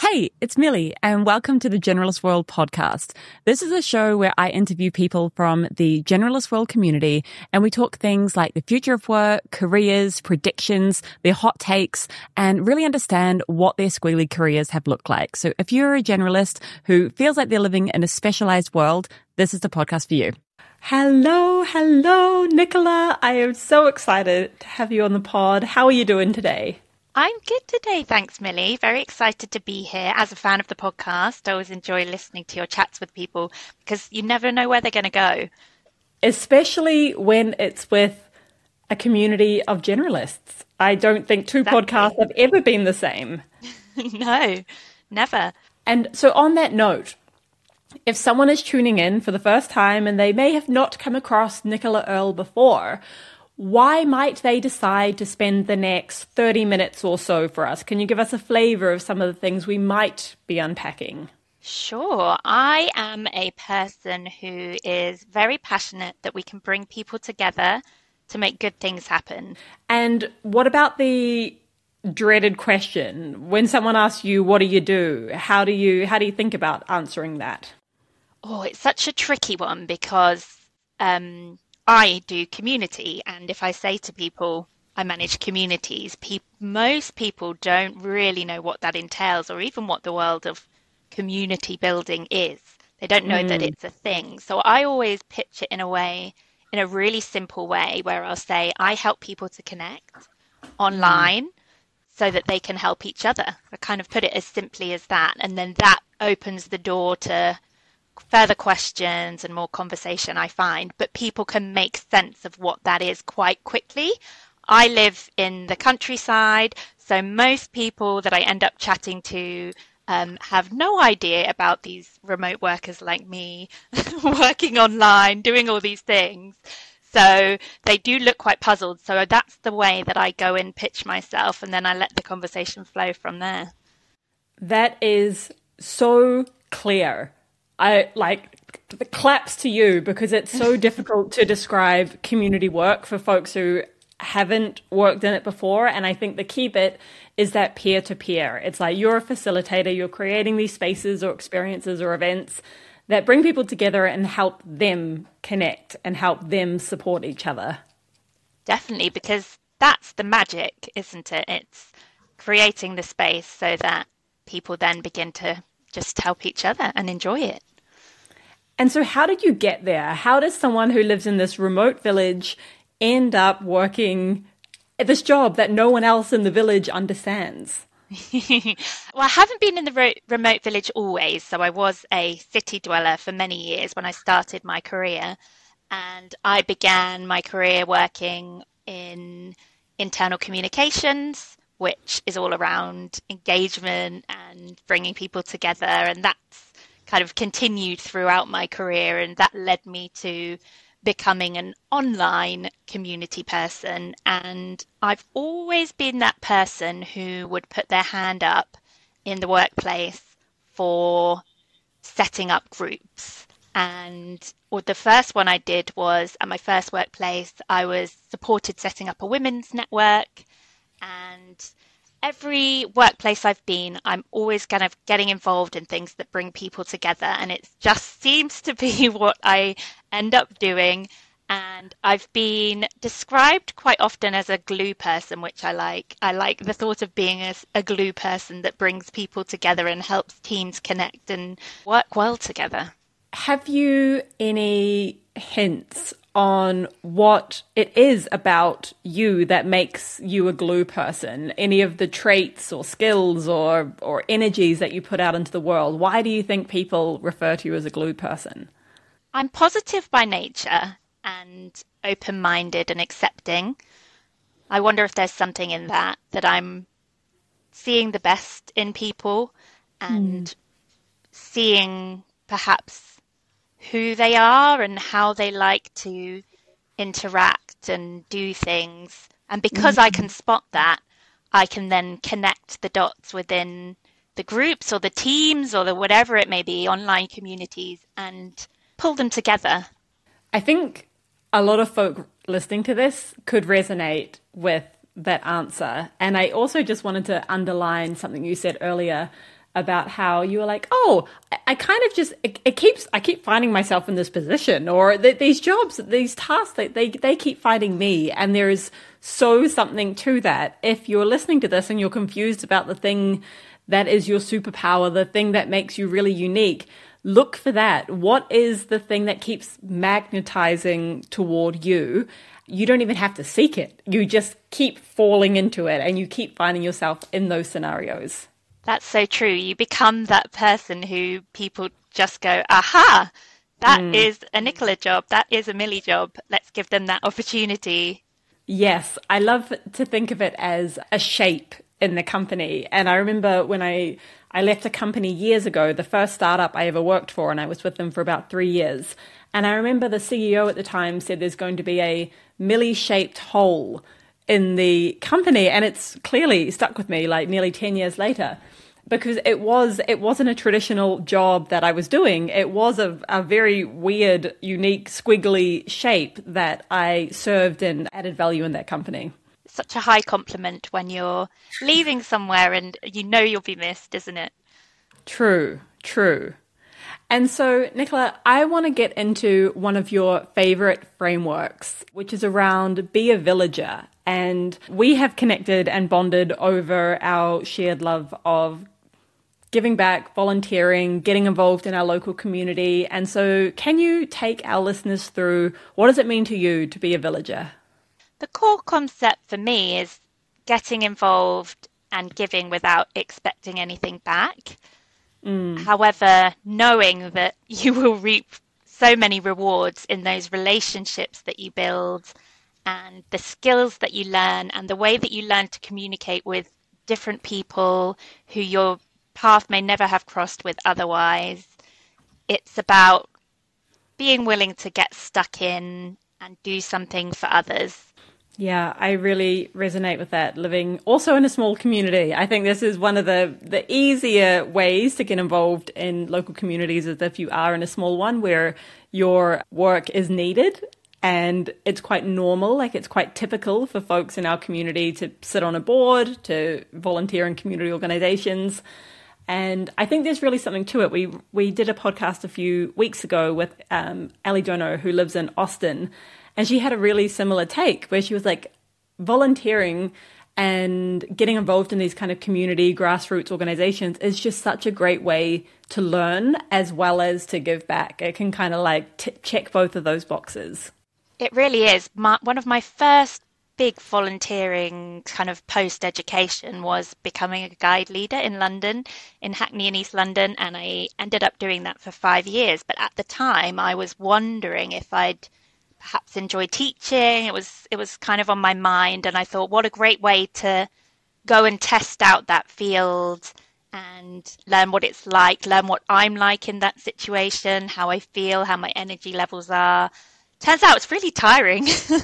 Hey, it's Millie, and welcome to the Generalist World podcast. This is a show where I interview people from the Generalist World community, and we talk things like the future of work, careers, predictions, their hot takes, and really understand what their squiggly careers have looked like. So if you're a generalist who feels like they're living in a specialized world, this is the podcast for you. Hello, Nicola. I am so excited to have you on the pod. How are you doing today? I'm good today, thanks, Millie. Very excited to be here. As a fan of the podcast, I always enjoy listening to your chats with people because you never know where they're going to go. Especially when it's with a community of generalists. I don't think two podcasts have ever been the same. No, never. And so on that note, if someone is tuning in for the first time and they may have not come across Nicola Earle before, why might they decide to spend the next 30 minutes or so for us? Can you give us a flavor of some of the things we might be unpacking? Sure. I am a person who is very passionate that we can bring people together to make good things happen. And what about the dreaded question? When someone asks you, what do you do? How do you think about answering that? Oh, it's such a tricky one because I do community, and if I say to people I manage communities, most people don't really know what that entails or even what the world of community building is. They don't know that it's a thing. So I always pitch it in a really simple way where I'll say I help people to connect online so that they can help each other. I kind of put it as simply as that, and then that opens the door to further questions and more conversation, I find, but people can make sense of what that is quite quickly. I live in the countryside, so most people that I end up chatting to have no idea about these remote workers like me working online, doing all these things. So they do look quite puzzled. So that's the way that I go and pitch myself, and then I let the conversation flow from there. That is so clear. I the claps to you because it's so difficult to describe community work for folks who haven't worked in it before. And I think the key bit is that peer-to-peer. It's like you're a facilitator, you're creating these spaces or experiences or events that bring people together and help them connect and help them support each other. Definitely, because that's the magic, isn't it? It's creating the space so that people then begin to just help each other and enjoy it. And so how did you get there? How does someone who lives in this remote village end up working at this job that no one else in the village understands? Well, I haven't been in the remote village always. So I was a city dweller for many years when I started my career. And I began my career working in internal communications, which is all around engagement and bringing people together. And that's kind of continued throughout my career. And that led me to becoming an online community person. And I've always been that person who would put their hand up in the workplace for setting up groups. And the first one I did was at my first workplace, I was supported setting up a women's network. And every workplace I've been, I'm always kind of getting involved in things that bring people together. And it just seems to be what I end up doing. And I've been described quite often as a glue person, which I like. I like the thought of being a glue person that brings people together and helps teams connect and work well together. Have you any hints on what it is about you that makes you a glue person? Any of the traits or skills or energies that you put out into the world? Why do you think people refer to you as a glue person? I'm positive by nature and open-minded and accepting. I wonder if there's something in that I'm seeing the best in people and seeing perhaps who they are and how they like to interact and do things. And because I can spot that, I can then connect the dots within the groups or the teams or the whatever it may be, online communities, and pull them together. I think a lot of folk listening to this could resonate with that answer. And I also just wanted to underline something you said earlier about how you were like, oh, I kind of just, I keep finding myself in this position, or these jobs, these tasks, they keep finding me. And there is so something to that. If you're listening to this and you're confused about the thing that is your superpower, the thing that makes you really unique, look for that. What is the thing that keeps magnetizing toward you? You don't even have to seek it. You just keep falling into it and you keep finding yourself in those scenarios. That's so true. You become that person who people just go, aha, that is a Nicola job. That is a Millie job. Let's give them that opportunity. Yes, I love to think of it as a shape in the company. And I remember when I left a company years ago, the first startup I ever worked for, and I was with them for about 3 years. And I remember the CEO at the time said there's going to be a Millie-shaped hole in the company. And it's clearly stuck with me like nearly 10 years later. Because it wasn't a traditional job that I was doing. It was a very weird, unique, squiggly shape that I served and added value in that company. Such a high compliment when you're leaving somewhere and you know you'll be missed, isn't it? True. And so, Nicola, I want to get into one of your favorite frameworks, which is around Be a Villager. And we have connected and bonded over our shared love of giving back, volunteering, getting involved in our local community. And so can you take our listeners through what does it mean to you to be a villager? The core concept for me is getting involved and giving without expecting anything back. However, knowing that you will reap so many rewards in those relationships that you build and the skills that you learn and the way that you learn to communicate with different people who your path may never have crossed with otherwise. It's about being willing to get stuck in and do something for others. Yeah, I really resonate with that, living also in a small community. I think this is one of the easier ways to get involved in local communities is if you are in a small one where your work is needed. And it's quite normal, like it's quite typical for folks in our community to sit on a board, to volunteer in community organizations. And I think there's really something to it. We did a podcast a few weeks ago with Ali Dono, who lives in Austin, and she had a really similar take where she was like, volunteering and getting involved in these kind of community grassroots organizations is just such a great way to learn as well as to give back. It can kind of like check both of those boxes. It really is. One of my first big volunteering kind of post-education was becoming a guide leader in London, in Hackney in East London, and I ended up doing that for 5 years. But at the time, I was wondering if I'd perhaps enjoy teaching. It was kind of on my mind, and I thought, what a great way to go and test out that field and learn what it's like, learn what I'm like in that situation, how I feel, how my energy levels are. Turns out it's really tiring.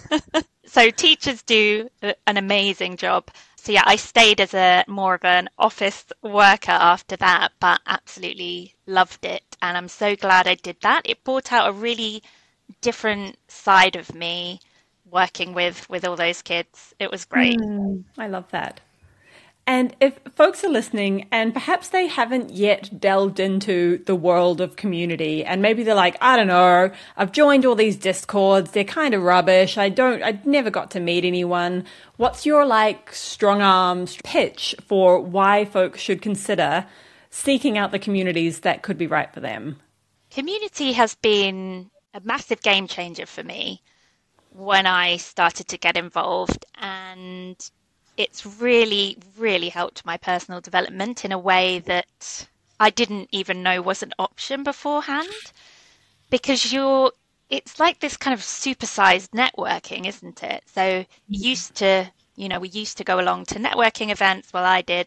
So teachers do an amazing job. So yeah, I stayed as more of an office worker after that, but absolutely loved it. And I'm so glad I did that. It brought out a really different side of me working with all those kids. It was great. I love that. And if folks are listening and perhaps they haven't yet delved into the world of community and maybe they're like, I don't know, I've joined all these Discords, they're kind of rubbish, I never got to meet anyone. What's your like strong arms pitch for why folks should consider seeking out the communities that could be right for them? Community has been a massive game changer for me when I started to get involved, and it's really, really helped my personal development in a way that I didn't even know was an option beforehand. Because it's like this kind of supersized networking, isn't it? So we used to go along to networking events, well, I did,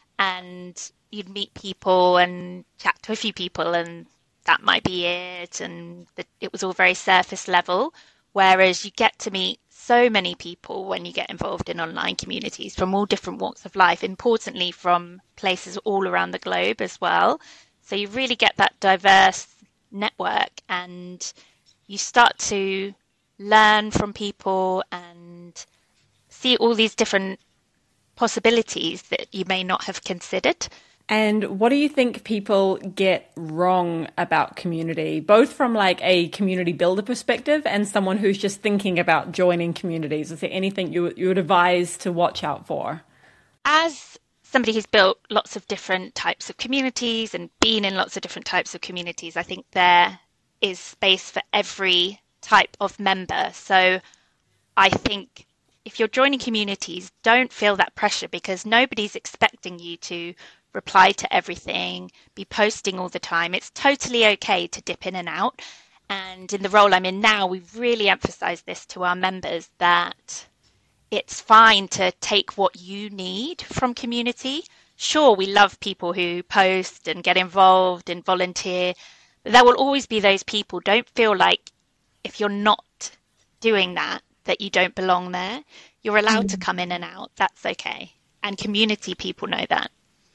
and you'd meet people and chat to a few people and that might be it. And it was all very surface level, whereas you get to meet so many people when you get involved in online communities from all different walks of life, importantly from places all around the globe as well. So you really get that diverse network and you start to learn from people and see all these different possibilities that you may not have considered. And what do you think people get wrong about community, both from like a community builder perspective and someone who's just thinking about joining communities? Is there anything you would advise to watch out for? As somebody who's built lots of different types of communities and been in lots of different types of communities, I think there is space for every type of member. So I think if you're joining communities, don't feel that pressure because nobody's expecting you to reply to everything, be posting all the time. It's totally okay to dip in and out. And in the role I'm in now, we really emphasize this to our members that it's fine to take what you need from community. Sure, we love people who post and get involved and volunteer, but there will always be those people. Don't feel like if you're not doing that, that you don't belong there. You're allowed to come in and out. That's okay. And community people know that.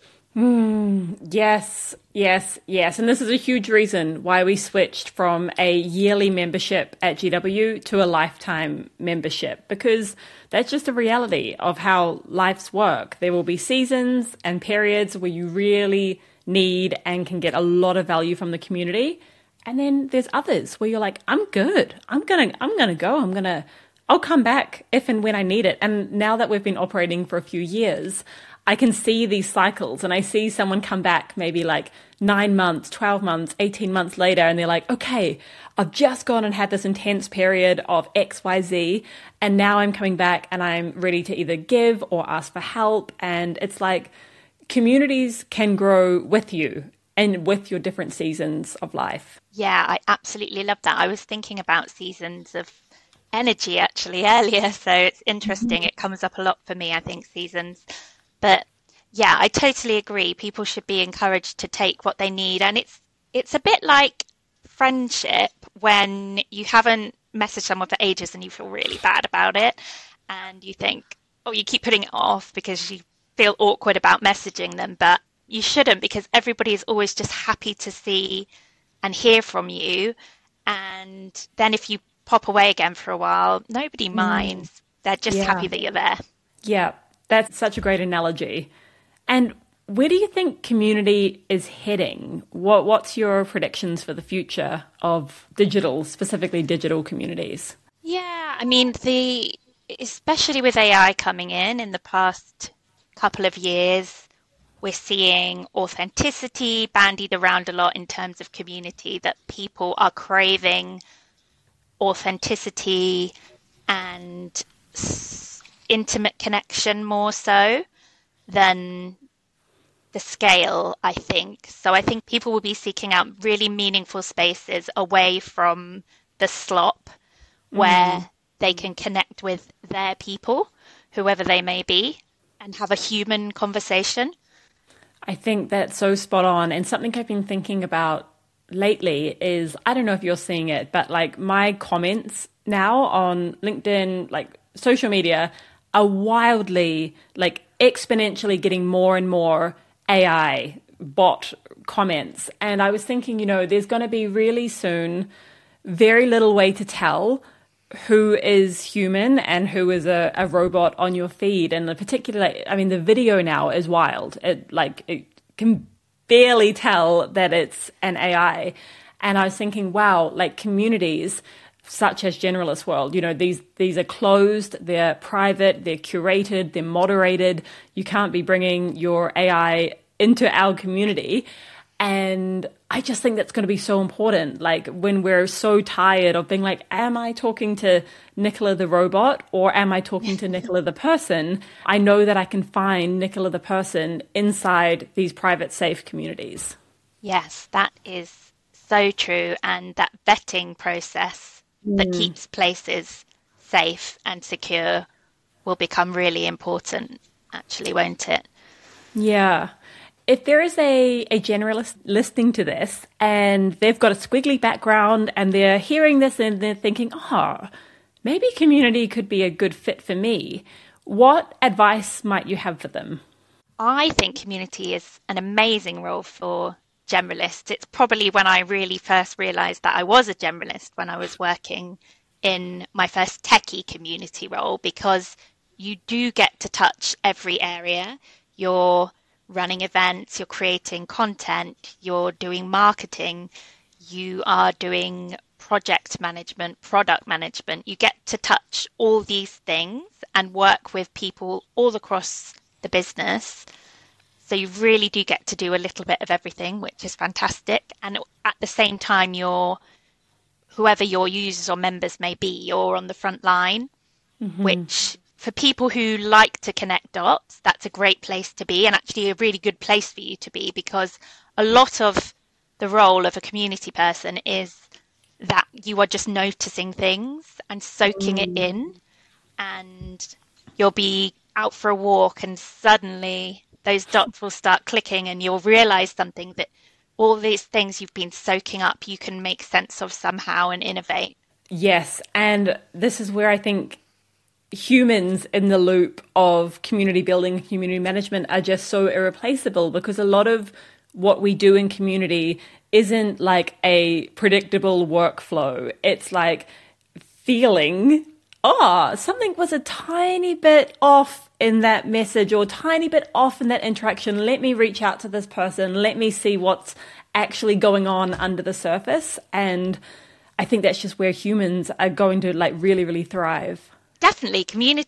Yes, yes, yes. And this is a huge reason why we switched from a yearly membership at GW to a lifetime membership, because that's just a reality of how life's work. There will be seasons and periods where you really need and can get a lot of value from the community. And then there's others where you're like, I'm good. I'm gonna go. I'll come back if and when I need it. And now that we've been operating for a few years, I can see these cycles and I see someone come back maybe like 9 months, 12 months, 18 months later, and they're like, okay, I've just gone and had this intense period of XYZ, and now I'm coming back and I'm ready to either give or ask for help. And it's like communities can grow with you and with your different seasons of life. Yeah, I absolutely love that. I was thinking about seasons of energy actually earlier, so it's interesting. It comes up a lot for me, I think, seasons. But yeah, I totally agree. People should be encouraged to take what they need. And it's a bit like friendship when you haven't messaged someone for ages and you feel really bad about it. And you think, oh, you keep putting it off because you feel awkward about messaging them. But you shouldn't, because everybody is always just happy to see and hear from you. And then if you pop away again for a while, nobody minds. They're just happy that you're there. Yeah. That's such a great analogy. And where do you think community is heading? What's your predictions for the future of digital, specifically digital communities? Yeah, I mean, especially with AI coming in the past couple of years, we're seeing authenticity bandied around a lot in terms of community, that people are craving authenticity and intimate connection more so than the scale, I think. So I think people will be seeking out really meaningful spaces away from the slop where they can connect with their people, whoever they may be, and have a human conversation. I think that's so spot on. And something I've been thinking about lately is, I don't know if you're seeing it, but like my comments now on LinkedIn, like social media, are wildly, like exponentially getting more and more AI bot comments. And I was thinking, there's going to be really soon very little way to tell who is human and who is a robot on your feed. And particularly, I mean, the video now is wild. It can barely tell that it's an AI. And I was thinking, wow, like communities such as Generalist World, these are closed, they're private, they're curated, they're moderated. You can't be bringing your AI into our community. And I just think that's going to be so important. Like when we're so tired of being like, am I talking to Nicola the robot or am I talking to Nicola the person? I know that I can find Nicola the person inside these private, safe communities. Yes, that is so true. And that vetting process that keeps places safe and secure will become really important, actually, won't it? Yeah. If there is a generalist listening to this and they've got a squiggly background and they're hearing this and they're thinking, maybe community could be a good fit for me, what advice might you have for them? I think community is an amazing role for generalist. It's probably when I really first realized that I was a generalist when I was working in my first techie community role, because you do get to touch every area. You're running events, you're creating content, you're doing marketing, you are doing project management, product management. You get to touch all these things and work with people all across the business. So you really do get to do a little bit of everything, which is fantastic. And at the same time, whoever your users or members may be, you're on the front line, which for people who like to connect dots, that's a great place to be, and actually a really good place for you to be, because a lot of the role of a community person is that you are just noticing things and soaking it in, and you'll be out for a walk and suddenly those dots will start clicking and you'll realize something, that all these things you've been soaking up, you can make sense of somehow and innovate. Yes. And this is where I think humans in the loop of community building, community management are just so irreplaceable, because a lot of what we do in community isn't like a predictable workflow. It's like feeling, something was a tiny bit off in that message or tiny bit off in that interaction. Let me reach out to this person. Let me see what's actually going on under the surface. And I think that's just where humans are going to like really, really thrive. Definitely.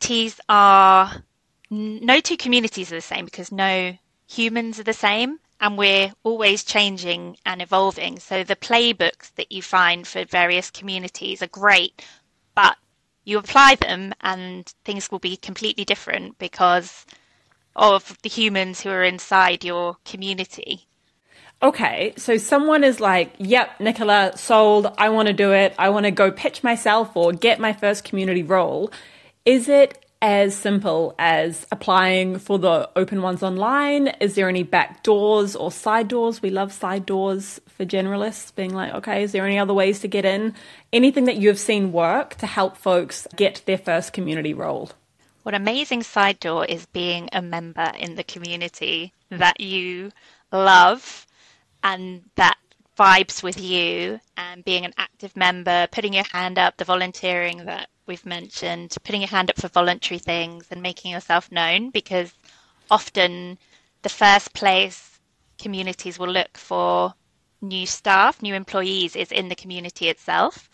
No two communities are the same, because no humans are the same, and we're always changing and evolving. So the playbooks that you find for various communities are great, but you apply them and things will be completely different because of the humans who are inside your community. Okay, so someone is like, yep, Nicola, sold, I want to do it. I want to go pitch myself or get my first community role. Is it as simple as applying for the open ones online? Is there any back doors or side doors? We love side doors for generalists, being like, okay, is there any other ways to get in? Anything that you've seen work to help folks get their first community role? What amazing side door is being a member in the community that you love and that vibes with you, and being an active member, putting your hand up, the volunteering that we've mentioned, putting your hand up for voluntary things and making yourself known, because often the first place communities will look for new staff, new employees, is in the community itself.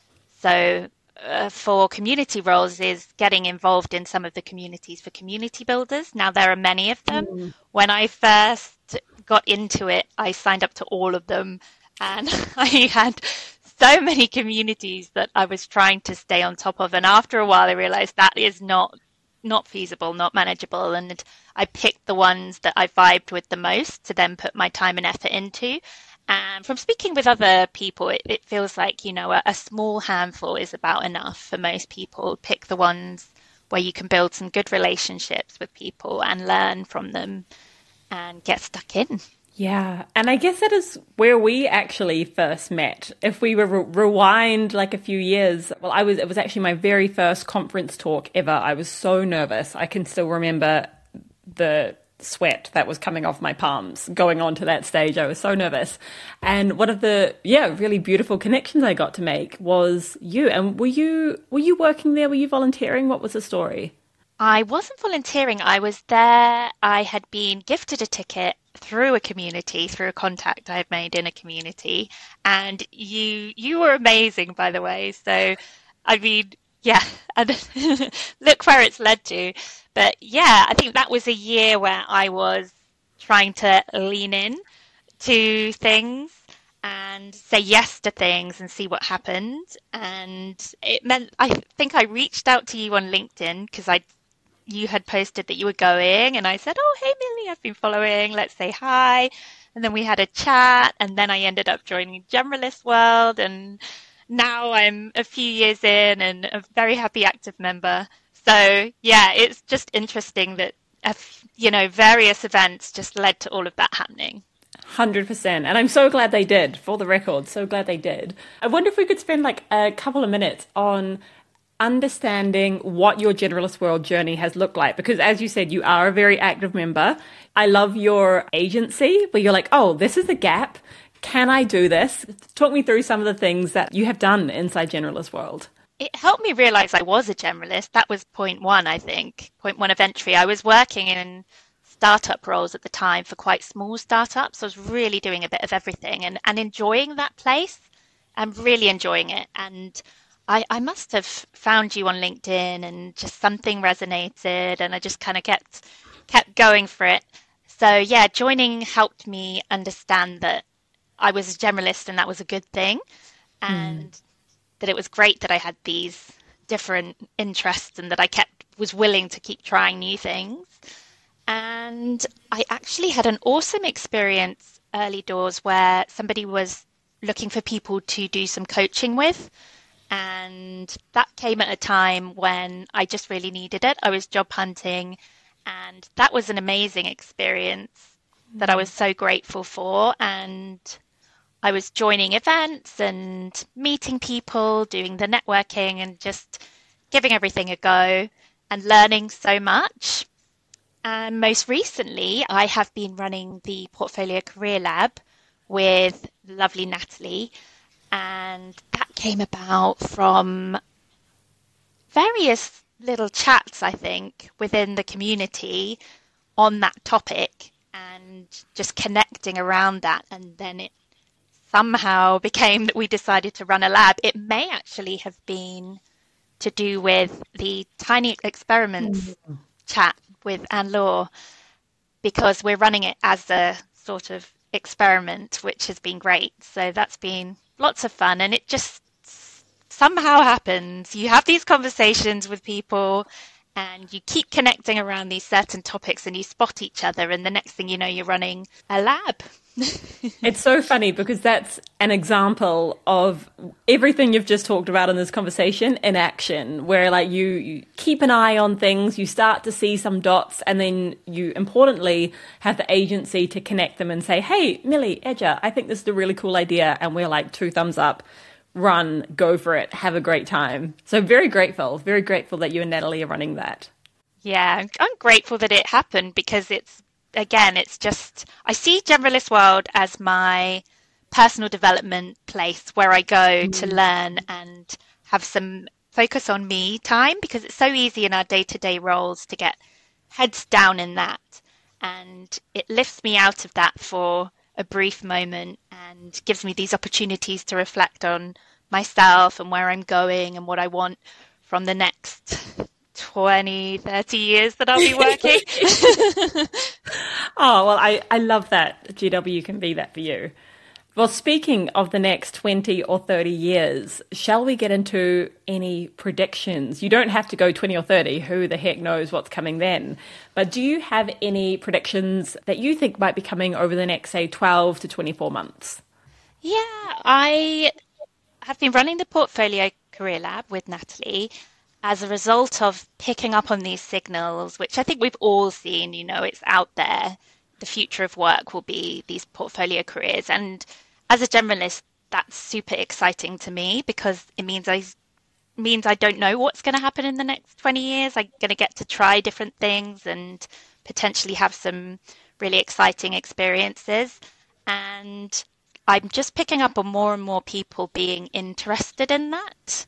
So for community roles is getting involved in some of the communities for community builders. Now, there are many of them. When I first got into it, I signed up to all of them, and I had so many communities that I was trying to stay on top of. And after a while, I realized that is not feasible, not manageable. And I picked the ones that I vibed with the most to then put my time and effort into. And from speaking with other people, it feels like, a small handful is about enough for most people. Pick the ones where you can build some good relationships with people and learn from them and get stuck in. Yeah. And I guess that is where we actually first met. If we rewind like a few years, it was actually my very first conference talk ever. I was so nervous. I can still remember the sweat that was coming off my palms going on to that stage. I was so nervous. And one of the really beautiful connections I got to make was you. And were you working there? Were you volunteering? What was the story? I wasn't volunteering. I was there. I had been gifted a ticket through a community, through a contact I've made in a community. And you were amazing, by the way. So, I mean, yeah, and look where it's led to. But yeah, I think that was a year where I was trying to lean in to things and say yes to things and see what happened. And it meant, I think I reached out to you on LinkedIn because you had posted that you were going, and I said, oh, hey, Millie, I've been following, let's say hi. And then we had a chat, and then I ended up joining Generalist World, and now I'm a few years in and a very happy active member. So yeah, it's just interesting that, various events just led to all of that happening. 100%. And I'm so glad they did, for the record, so glad they did. I wonder if we could spend like a couple of minutes on understanding what your Generalist World journey has looked like. Because as you said, you are a very active member. I love your agency where you're like, oh, this is a gap. Can I do this? Talk me through some of the things that you have done inside Generalist World. It helped me realize I was a generalist. That was point one, I think. Point one of entry. I was working in startup roles at the time for quite small startups. I was really doing a bit of everything and enjoying that place. I'm really enjoying it. And I must have found you on LinkedIn and just something resonated and I just kind of kept going for it. So yeah, joining helped me understand that I was a generalist and that was a good thing. And that it was great that I had these different interests and that I was willing to keep trying new things. And I actually had an awesome experience early doors where somebody was looking for people to do some coaching with. And that came at a time when I just really needed it. I was job hunting, and that was an amazing experience that I was so grateful for. And I was joining events and meeting people, doing the networking and just giving everything a go and learning so much. And most recently, I have been running the Portfolio Career Lab with lovely Natalie. And that came about from various little chats, I think, within the community on that topic and just connecting around that. And then it somehow became that we decided to run a lab. It may actually have been to do with the Tiny Experiments chat with Anne Law, because we're running it as a sort of experiment, which has been great. So that's been lots of fun. And it just somehow happens. You have these conversations with people and you keep connecting around these certain topics and you spot each other. And the next thing you know, you're running a lab. It's so funny because that's an example of everything you've just talked about in this conversation in action, where like you keep an eye on things, you start to see some dots, and then you importantly have the agency to connect them and say, hey, Millie, Edja, I think this is a really cool idea. And we're like 2 thumbs up, run, go for it, have a great time. So very grateful that you and Natalie are running that. Yeah, I'm grateful that it happened because it's just, I see Generalist World as my personal development place where I go to learn and have some focus on me time, because it's so easy in our day-to-day roles to get heads down in that. And it lifts me out of that for a brief moment and gives me these opportunities to reflect on myself and where I'm going and what I want from the next 20, 30 years that I'll be working. Oh, well, I love that GW can be that for you. Well, speaking of the next 20 or 30 years, shall we get into any predictions? You don't have to go 20 or 30. Who the heck knows what's coming then? But do you have any predictions that you think might be coming over the next, say, 12 to 24 months? Yeah, I have been running the Portfolio Career Lab with Natalie as a result of picking up on these signals, which I think we've all seen, it's out there. The future of work will be these portfolio careers. And as a generalist, that's super exciting to me because it means I don't know what's going to happen in the next 20 years. I'm going to get to try different things and potentially have some really exciting experiences. And I'm just picking up on more and more people being interested in that.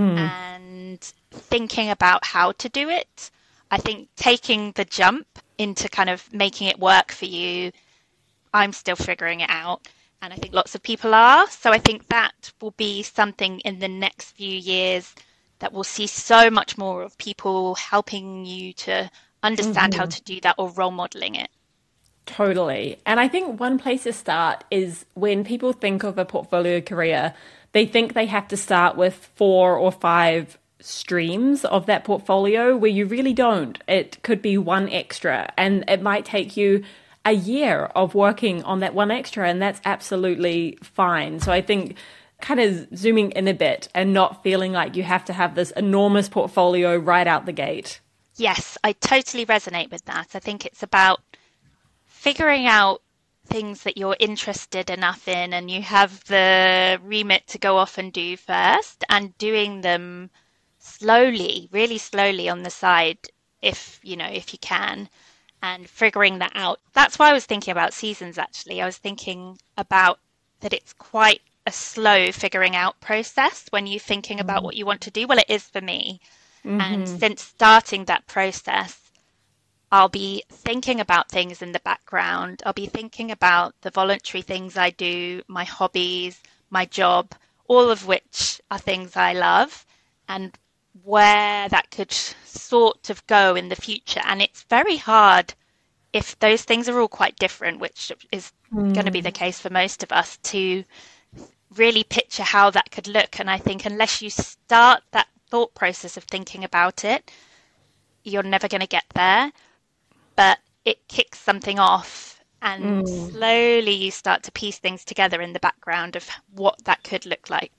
And thinking about how to do it. I think taking the jump into kind of making it work for you, I'm still figuring it out. And I think lots of people are. So I think that will be something in the next few years that we'll see so much more of, people helping you to understand how to do that or role modeling it. Totally. And I think one place to start is when people think of a portfolio career, they think they have to start with 4 or 5 streams of that portfolio, where you really don't. It could be one extra, and it might take you a year of working on that one extra, and that's absolutely fine. So I think kind of zooming in a bit and not feeling like you have to have this enormous portfolio right out the gate. Yes, I totally resonate with that. I think it's about figuring out things that you're interested enough in and you have the remit to go off and do first, and doing them slowly, really slowly on the side, if you can, and figuring that out. That's why I was thinking about seasons, actually. I was thinking about that it's quite a slow figuring out process when you're thinking about what you want to do. Well, it is for me. And since starting that process, I'll be thinking about things in the background. I'll be thinking about the voluntary things I do, my hobbies, my job, all of which are things I love, and where that could sort of go in the future. And it's very hard if those things are all quite different, which is going to be the case for most of us, to really picture how that could look. And I think unless you start that thought process of thinking about it, you're never going to get there. But it kicks something off, and slowly you start to piece things together in the background of what that could look like.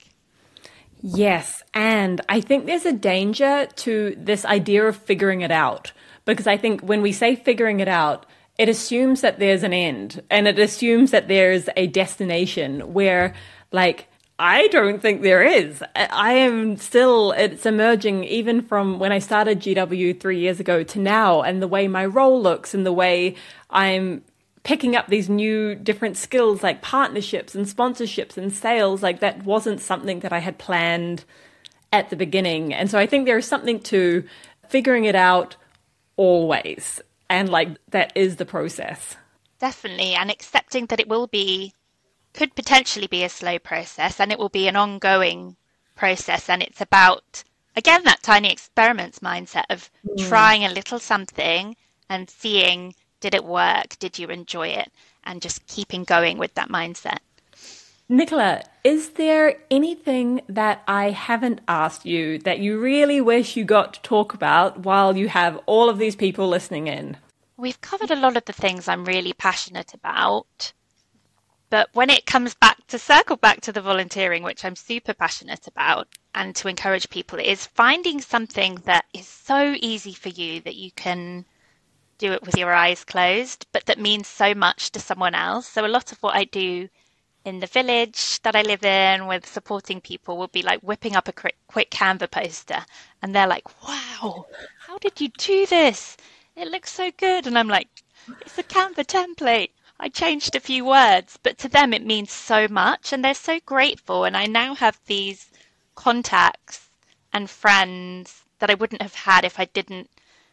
Yes, and I think there's a danger to this idea of figuring it out, because I think when we say figuring it out, it assumes that there's an end, and it assumes that there's a destination where, like, I don't think there is. I am still, it's emerging even from when I started GW 3 years ago to now, and the way my role looks and the way I'm picking up these new different skills like partnerships and sponsorships and sales. Like, that wasn't something that I had planned at the beginning. And so I think there is something to figuring it out always. And like, that is the process. Definitely. And accepting that it could potentially be a slow process, and it will be an ongoing process. And it's about, again, that tiny experiments mindset of trying a little something and seeing, did it work? Did you enjoy it? And just keeping going with that mindset. Nicola, is there anything that I haven't asked you that you really wish you got to talk about while you have all of these people listening in? We've covered a lot of the things I'm really passionate about. But when it comes back to circle back to the volunteering, which I'm super passionate about, and to encourage people, is finding something that is so easy for you that you can do it with your eyes closed, but that means so much to someone else. So a lot of what I do in the village that I live in with supporting people will be like whipping up a quick Canva poster, and they're like, wow, how did you do this? It looks so good. And I'm like, it's a Canva template. I changed a few words, but to them it means so much, and they're so grateful. And I now have these contacts and friends that I wouldn't have had if I didn't,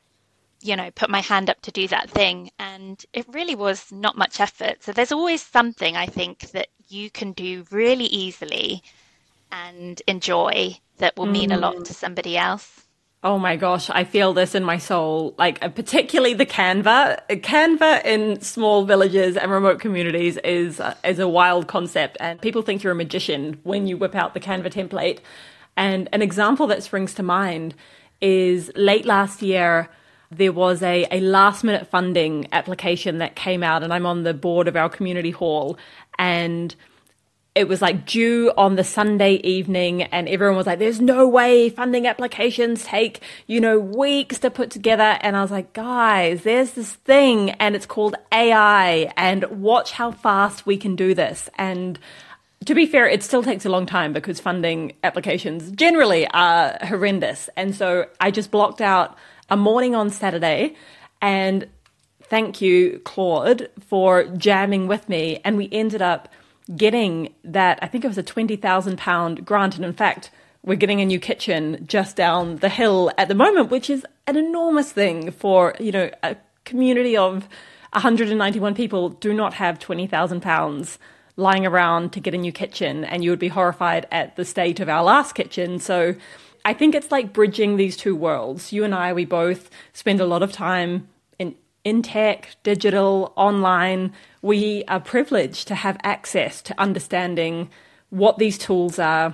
put my hand up to do that thing. And it really was not much effort. So there's always something, I think, that you can do really easily and enjoy that will mean a lot to somebody else. Oh my gosh, I feel this in my soul, like particularly the Canva. Canva in small villages and remote communities is a wild concept, and people think you're a magician when you whip out the Canva template. And an example that springs to mind is late last year, there was a last minute funding application that came out, and I'm on the board of our community hall, and it was like due on the Sunday evening, and everyone was like, there's no way funding applications take, weeks to put together. And I was like, guys, there's this thing and it's called AI, and watch how fast we can do this. And to be fair, it still takes a long time because funding applications generally are horrendous. And so I just blocked out a morning on Saturday, and thank you, Claude, for jamming with me. And we ended up getting that, I think it was a £20,000 grant. And in fact, we're getting a new kitchen just down the hill at the moment, which is an enormous thing for, a community of 191 people do not have £20,000 lying around to get a new kitchen. And you would be horrified at the state of our last kitchen. So I think it's like bridging these two worlds. You and I, we both spend a lot of time in tech, digital, online. We are privileged to have access to understanding what these tools are,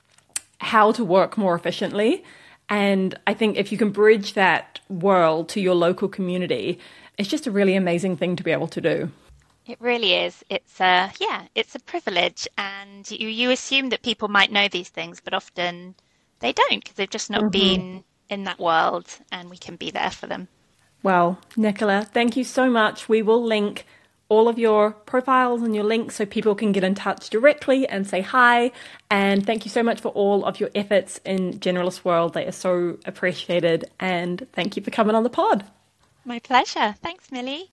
how to work more efficiently. And I think if you can bridge that world to your local community, it's just a really amazing thing to be able to do. It really is. It's a privilege, and you assume that people might know these things, but often they don't because they've just not been in that world, and we can be there for them. Well, Nicola, thank you so much. We will link all of your profiles and your links so people can get in touch directly and say hi. And thank you so much for all of your efforts in Generalist World. They are so appreciated. And thank you for coming on the pod. My pleasure. Thanks, Millie.